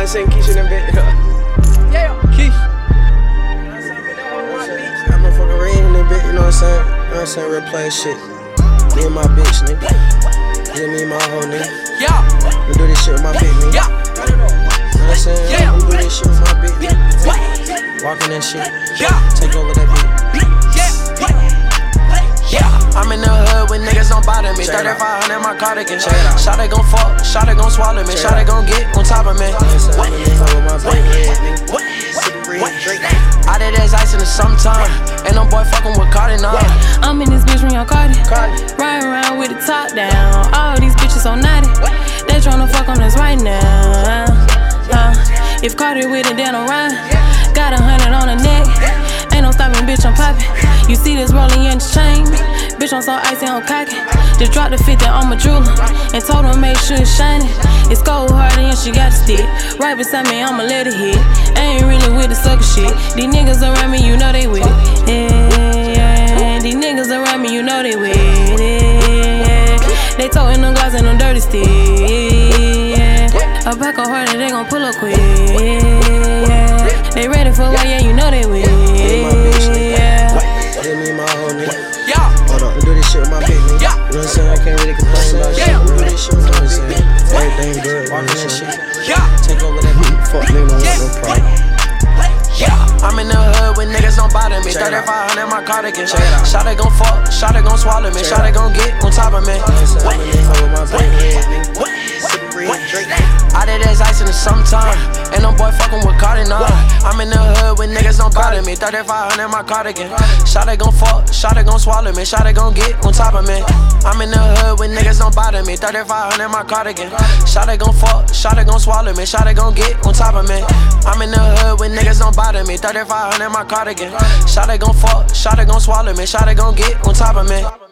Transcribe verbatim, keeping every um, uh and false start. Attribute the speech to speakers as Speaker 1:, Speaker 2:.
Speaker 1: I'm saying? Keisha in that bitch.
Speaker 2: Yeah, Keisha.
Speaker 1: I'm a fucking red in that bitch, you know what I'm saying? You know what I'm saying? Real player shit. Me and my bitch, nigga. Yeah, me and my whole nigga.
Speaker 2: Yeah.
Speaker 1: We do this shit with my bitch, nigga.
Speaker 2: Yeah.
Speaker 1: You know what I'm saying?
Speaker 2: Yeah.
Speaker 1: We do this shit with my bitch, nigga. Walking that shit.
Speaker 2: Yeah.
Speaker 1: Take over that bitch.
Speaker 2: Yeah, I'm in the hood with niggas don't bother me. thirty-five hundred my cardigan. Shawty gon' fuck, shawty gon' swallow me. Shawty gon' get on top of me. I did as ice in the summertime. Ain't no boy fucking with Cardi now.
Speaker 3: I'm in this bitch ring on Cardi. Riding around with the top down. All these bitches so naughty. They tryna fuck on us right now. Uh, if Cardi with it, then I'm ride. Got a hundred on the neck. Ain't no stopping, bitch, I'm poppin'. You see this rolling in this chain. Bitch, I'm so icy, I'm cocky. Just dropped the fifty on my jeweler and told her make sure it's shining. It's cold hard and she got a stick. Right beside me, I'ma let it hit. I ain't really with the sucker shit. These niggas around me, you know they with it. Yeah, yeah. These niggas around me, you know they with it. Yeah. They toting them glass and them dirty sticks. Yeah. A back on her and they gon' pull up quick. Yeah. They ready for what? Yeah, you know they with it.
Speaker 1: Yeah, me and my whole nigga.
Speaker 2: Yeah.
Speaker 1: Hold on, we do this shit with my bitch, nigga.
Speaker 2: Yeah.
Speaker 1: You know what I'm saying? I can't really complain about shit.
Speaker 2: Yeah.
Speaker 1: We do this shit with my bitch, nigga. Everything good. Walking that shit.
Speaker 2: Yeah.
Speaker 1: Take over that bitch. Fuck nigga, don't want no problem.
Speaker 2: Yeah, I'm in the hood with niggas don't bother me. thirty-five hundred my cardigan. Shawty gon' fuck, shawty gon' swallow me. Shawty gon' get on top of me. I did as ice in the summertime. Ain't no boy fucking with Cardi now. I'm in the hood with niggas don't bother me. thirty-five hundred my cardigan. Shawty gon' fuck, shawty gon' swallow me. Shawty gon' get on top of me. I'm in the hood with niggas don't bother me. thirty-five hundred my cardigan. Shawty gon' fuck, shawty gon' swallow me. Shawty gon' get on top of me. I'm in the hood with niggas don't bother me. thirty-five hundred my cardigan. Shawty gon' fuck, shawty gon' swallow me. Shawty gon' get on top of me.